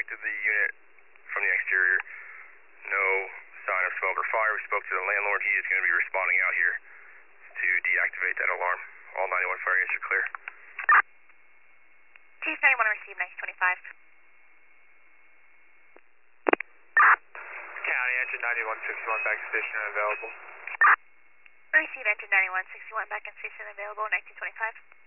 inspected the unit from the exterior. No sign of smoke or fire. We spoke to the landlord. He is going to be responding out here to deactivate that alarm. All 91 fire units are clear. Chief 91 received 1925. County, engine 9161 back to station available. Receive engine 9161 back in station available 1925.